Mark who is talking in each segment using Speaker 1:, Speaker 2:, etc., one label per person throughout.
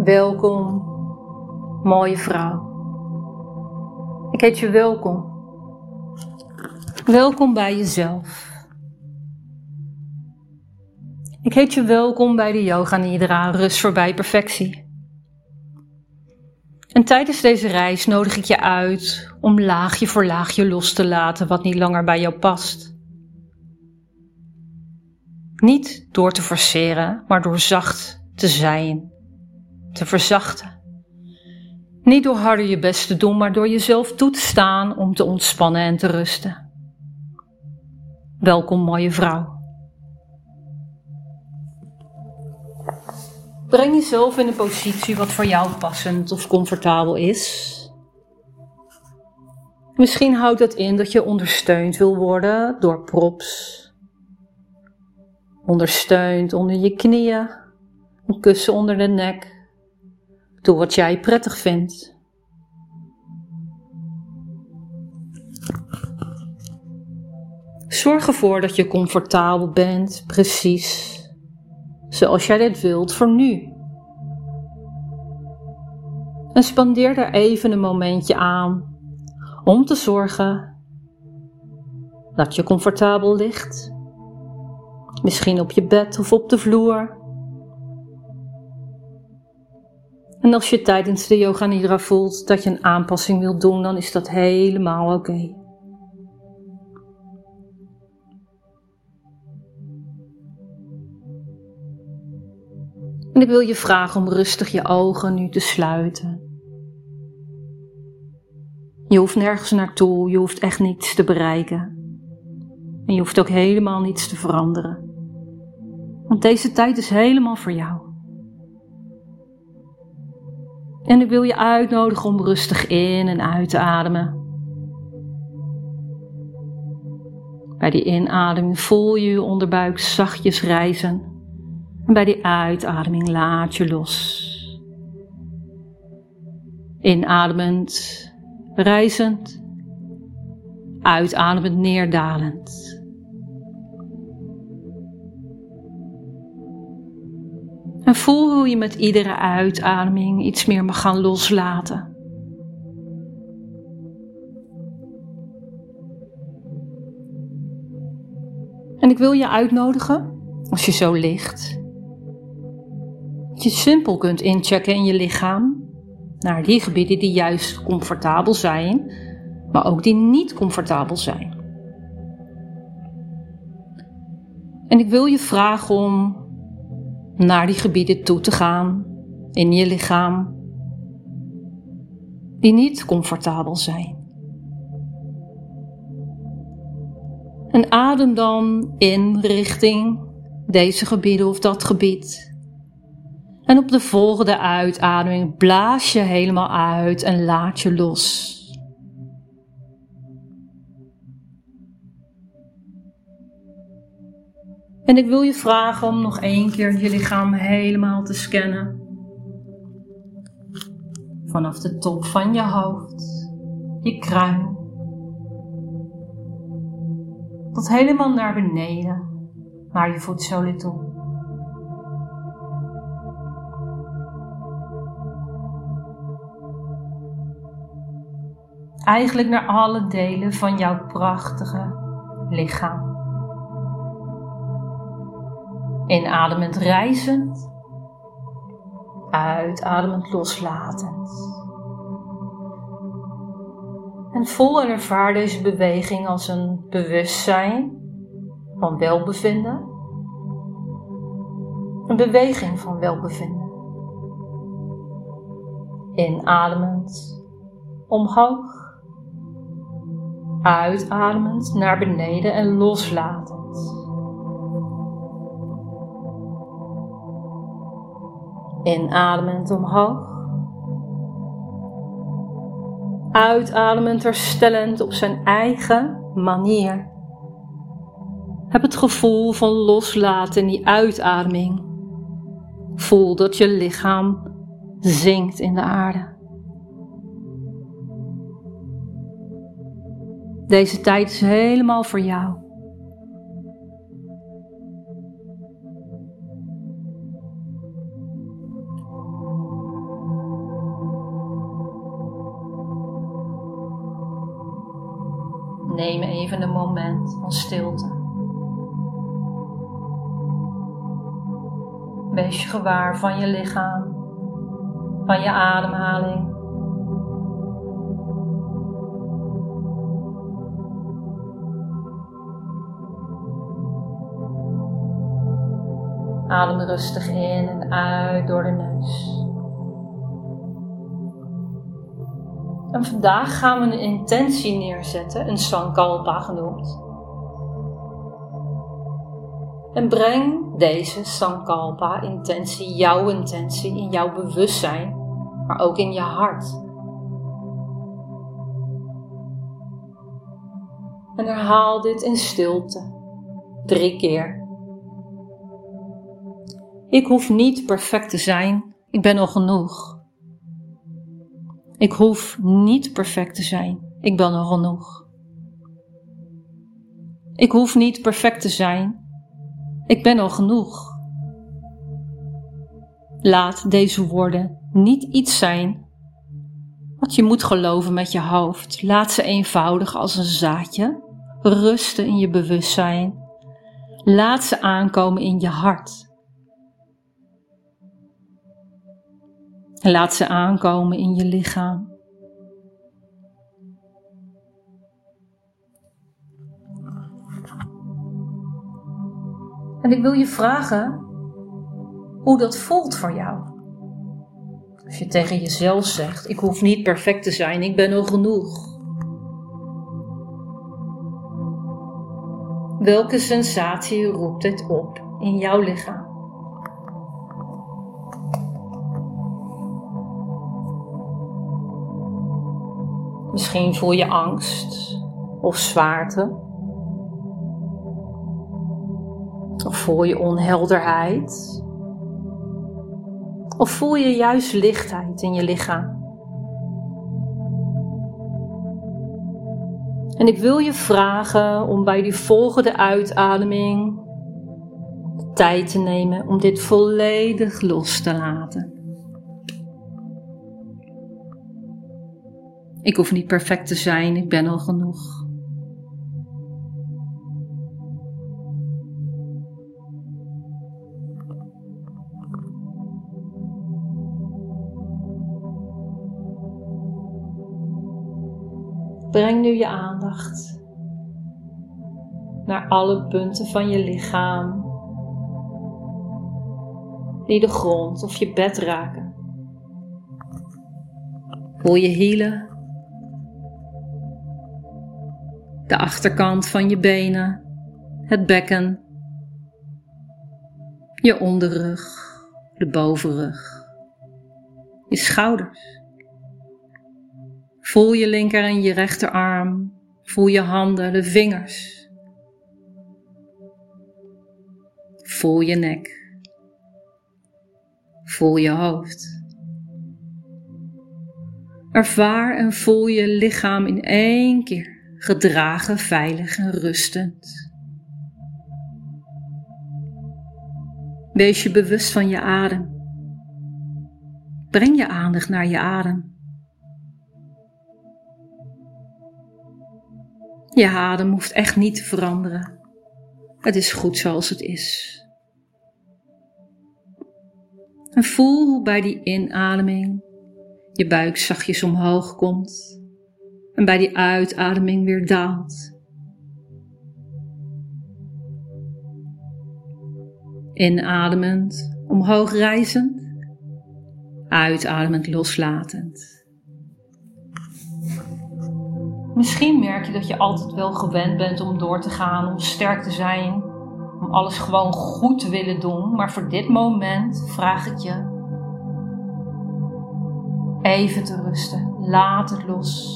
Speaker 1: Welkom, mooie vrouw. Ik heet je welkom. Welkom bij jezelf. Ik heet je welkom bij de Yoga Nidra, rust voorbij perfectie. En tijdens deze reis nodig ik je uit om laagje voor laagje los te laten wat niet langer bij jou past. Niet door te forceren, maar door zacht te zijn, te verzachten. Niet door harder je best te doen, maar door jezelf toe te staan om te ontspannen en te rusten. Welkom, mooie vrouw. Breng jezelf in een positie wat voor jou passend of comfortabel is. Misschien houdt dat in dat je ondersteund wil worden door props. Ondersteund onder je knieën, een kussen onder de nek. Doe wat jij prettig vindt. Zorg ervoor dat je comfortabel bent, precies zoals jij dit wilt voor nu. En spandeer er even een momentje aan om te zorgen dat je comfortabel ligt. Misschien op je bed of op de vloer. En als je tijdens de Yoga Nidra voelt dat je een aanpassing wilt doen, dan is dat helemaal oké. En ik wil je vragen om rustig je ogen nu te sluiten. Je hoeft nergens naartoe, je hoeft echt niets te bereiken. En je hoeft ook helemaal niets te veranderen. Want deze tijd is helemaal voor jou. En ik wil je uitnodigen om rustig in en uit te ademen. Bij die inademing voel je je onderbuik zachtjes rijzen. En bij die uitademing laat je los. Inademend, rijzend. Uitademend, neerdalend. En voel hoe je met iedere uitademing iets meer mag gaan loslaten. En ik wil je uitnodigen, als je zo ligt, dat je simpel kunt inchecken in je lichaam naar die gebieden die juist comfortabel zijn, maar ook die niet comfortabel zijn. En ik wil je vragen om naar die gebieden toe te gaan in je lichaam die niet comfortabel zijn. En adem dan in richting deze gebieden of dat gebied. En op de volgende uitademing blaas je helemaal uit en laat je los. En ik wil je vragen om nog 1 keer je lichaam helemaal te scannen. Vanaf de top van je hoofd, je kruin, tot helemaal naar beneden, naar je voetzolen toe. Eigenlijk naar alle delen van jouw prachtige lichaam. Inademend rijzend, uitademend loslatend. En voel en ervaar deze beweging als een bewustzijn van welbevinden. Een beweging van welbevinden. Inademend omhoog. Uitademend naar beneden en loslatend. Inademend omhoog. Uitademend herstellend op zijn eigen manier. Heb het gevoel van loslaten in die uitademing. Voel dat je lichaam zinkt in de aarde. Deze tijd is helemaal voor jou. moment van stilte. Wees je gewaar van je lichaam, van je ademhaling. Adem rustig in en uit door de neus. En vandaag gaan we een intentie neerzetten, een sankalpa genoemd. En breng deze sankalpa-intentie, jouw intentie, in jouw bewustzijn, maar ook in je hart. En herhaal dit in stilte, 3 keer. Ik hoef niet perfect te zijn, ik ben al genoeg. Ik hoef niet perfect te zijn, ik ben al genoeg. Ik hoef niet perfect te zijn, ik ben al genoeg. Laat deze woorden niet iets zijn wat je moet geloven met je hoofd. Laat ze eenvoudig als een zaadje rusten in je bewustzijn. Laat ze aankomen in je hart. En laat ze aankomen in je lichaam. En ik wil je vragen hoe dat voelt voor jou. Als je tegen jezelf zegt, ik hoef niet perfect te zijn, ik ben al genoeg. Welke sensatie roept dit op in jouw lichaam? Misschien voel je angst of zwaarte. Of voel je onhelderheid. Of voel je juist lichtheid in je lichaam. En ik wil je vragen om bij die volgende uitademing de tijd te nemen om dit volledig los te laten. Ik hoef niet perfect te zijn, ik ben al genoeg. Breng nu je aandacht naar alle punten van je lichaam die de grond of je bed raken. Voel je hielen, de achterkant van je benen, het bekken, je onderrug, de bovenrug, je schouders. Voel je linker en je rechterarm, voel je handen, de vingers. Voel je nek, voel je hoofd. Ervaar en voel je lichaam in één keer. Gedragen, veilig en rustend. Wees je bewust van je adem. Breng je aandacht naar je adem. Je adem hoeft echt niet te veranderen. Het is goed zoals het is. En voel hoe bij die inademing je buik zachtjes omhoog komt. En bij die uitademing weer daalt. Inademend, omhoog rijzend. Uitademend, loslatend. Misschien merk je dat je altijd wel gewend bent om door te gaan, om sterk te zijn. Om alles gewoon goed te willen doen. Maar voor dit moment vraag ik je even te rusten. Laat het los.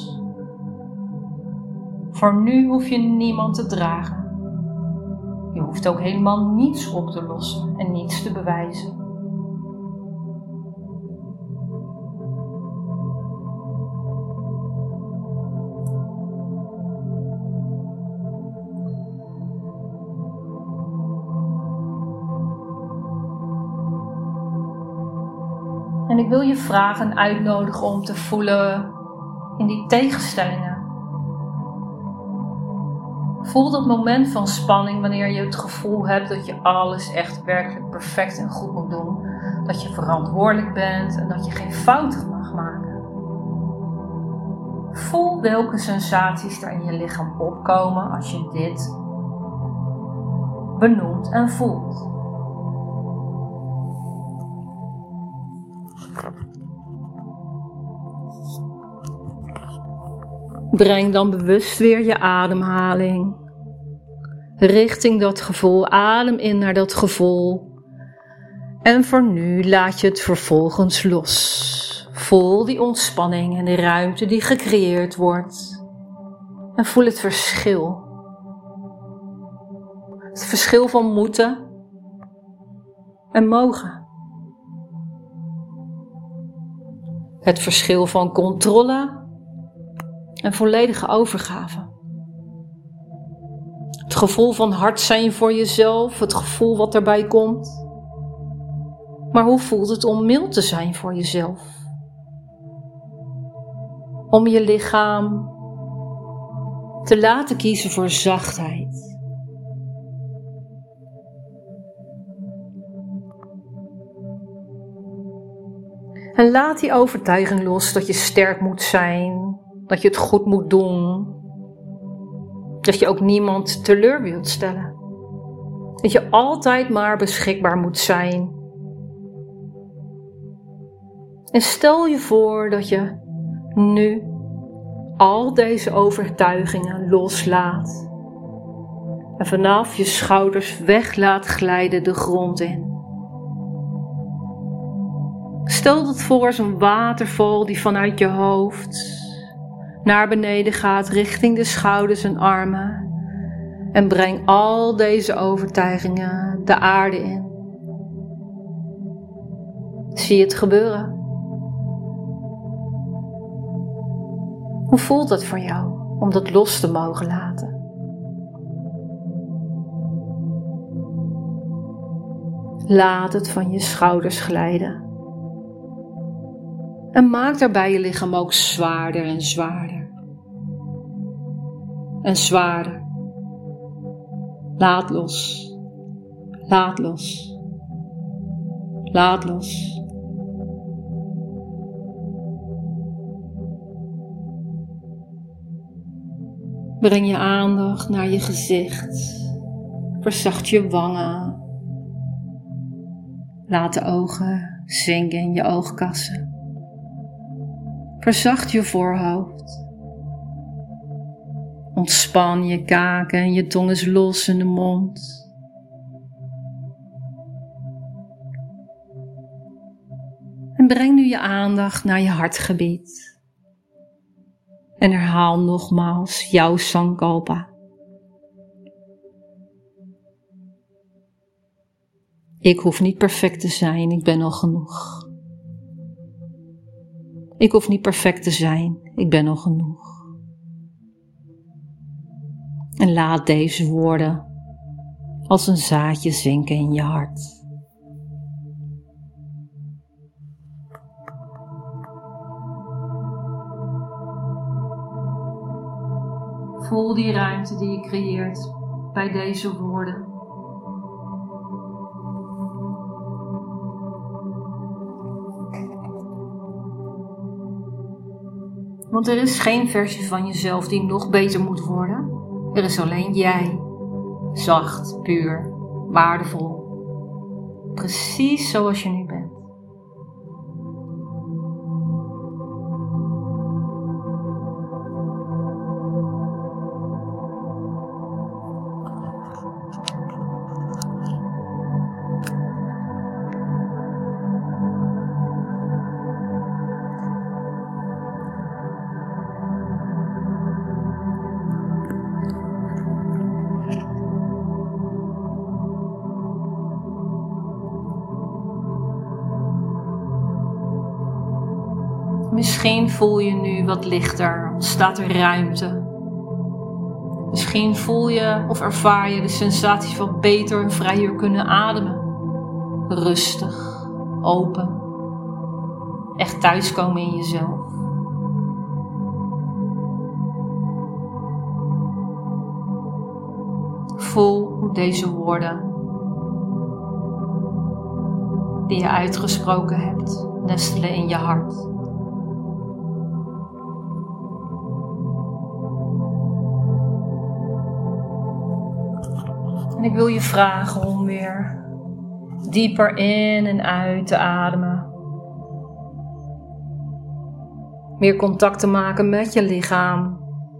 Speaker 1: Voor nu hoef je niemand te dragen. Je hoeft ook helemaal niets op te lossen en niets te bewijzen. En ik wil je vragen en uitnodigen om te voelen in die tegenstellingen. Voel dat moment van spanning wanneer je het gevoel hebt dat je alles echt werkelijk perfect en goed moet doen. Dat je verantwoordelijk bent en dat je geen fouten mag maken. Voel welke sensaties er in je lichaam opkomen als je dit benoemt en voelt. Breng dan bewust weer je ademhaling richting dat gevoel. Adem in naar dat gevoel. En voor nu laat je het vervolgens los. Voel die ontspanning en de ruimte die gecreëerd wordt. En voel het verschil. Het verschil van moeten en mogen. Het verschil van controle en volledige overgave. Het gevoel van hard zijn voor jezelf, het gevoel wat erbij komt. Maar hoe voelt het om mild te zijn voor jezelf? Om je lichaam te laten kiezen voor zachtheid. En laat die overtuiging los dat je sterk moet zijn, dat je het goed moet doen, dat je ook niemand teleur wilt stellen. Dat je altijd maar beschikbaar moet zijn. En stel je voor dat je nu al deze overtuigingen loslaat en vanaf je schouders weg laat glijden de grond in. Stel dat voor als een waterval die vanuit je hoofd naar beneden gaat richting de schouders en armen. En breng al deze overtuigingen de aarde in. Zie het gebeuren. Hoe voelt het voor jou om dat los te mogen laten? Laat het van je schouders glijden. En maak daarbij je lichaam ook zwaarder en zwaarder. En zwaarder. Laat los. Laat los. Laat los. Breng je aandacht naar je gezicht. Verzacht je wangen. Laat de ogen zinken in je oogkassen. Verzacht je voorhoofd. Ontspan je kaken en je tong is los in de mond. En breng nu je aandacht naar je hartgebied. En herhaal nogmaals jouw Sankalpa. Ik hoef niet perfect te zijn, ik ben al genoeg. Ik hoef niet perfect te zijn, ik ben al genoeg. En laat deze woorden als een zaadje zinken in je hart. Voel die ruimte die je creëert bij deze woorden. Want er is geen versie van jezelf die nog beter moet worden. Er is alleen jij. Zacht, puur, waardevol. Precies zoals je nu bent. Misschien voel je nu wat lichter, ontstaat er ruimte. Misschien voel je of ervaar je de sensatie van beter en vrijer kunnen ademen. Rustig, open, echt thuiskomen in jezelf. Voel hoe deze woorden die je uitgesproken hebt, nestelen in je hart. En ik wil je vragen om weer dieper in en uit te ademen. Meer contact te maken met je lichaam.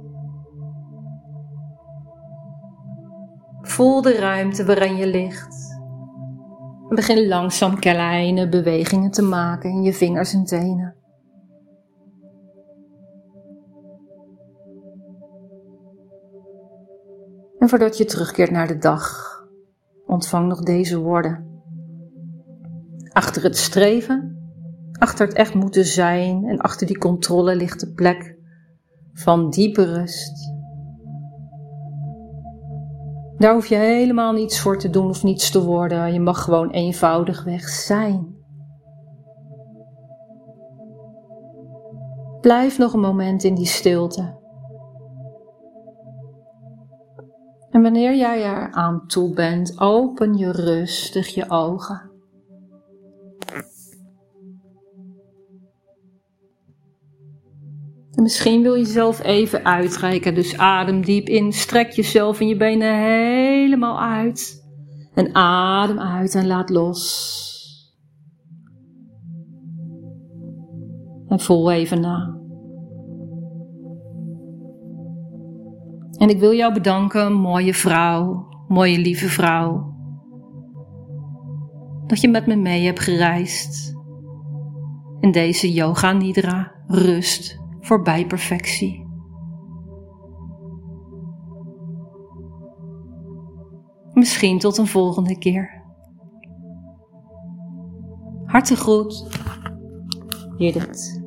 Speaker 1: Voel de ruimte waarin je ligt. En begin langzaam kleine bewegingen te maken in je vingers en tenen. En voordat je terugkeert naar de dag, ontvang nog deze woorden. Achter het streven, achter het echt moeten zijn en achter die controle ligt de plek van diepe rust. Daar hoef je helemaal niets voor te doen of niets te worden. Je mag gewoon eenvoudigweg zijn. Blijf nog een moment in die stilte. En wanneer jij er aan toe bent, open je rustig je ogen. En misschien wil je jezelf even uitreiken, dus adem diep in, strek jezelf en je benen helemaal uit. En adem uit en laat los. En voel even na. En ik wil jou bedanken, mooie vrouw, mooie lieve vrouw, dat je met me mee hebt gereisd in deze yoga nidra, rust voorbij perfectie. Misschien tot een volgende keer. Hartelijk groet, Judith.